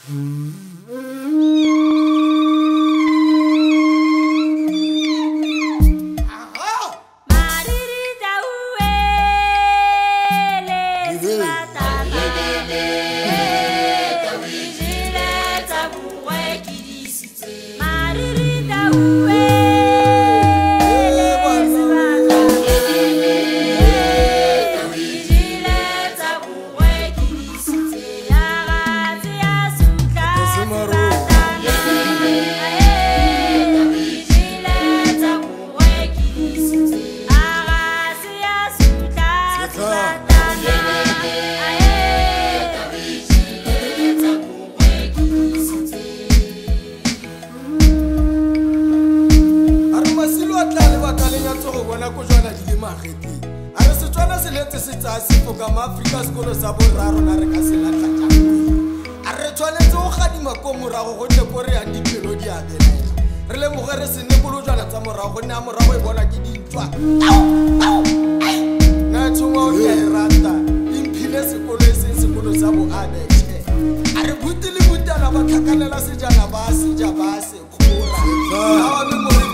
Africa sekolo sa boraro na re ka se latla tjang a re tshwanetse go gadima ko morago go tle gore ya dipelo di abelela re le mogere se ne bolojana tsa morago ne a morago e bona ke dintwa na tshongwa o ya rata imphile sekolo se sekolo sa bo abeche a re butile butana ba tlhakanela sejana ba se ja ba se khora ba ba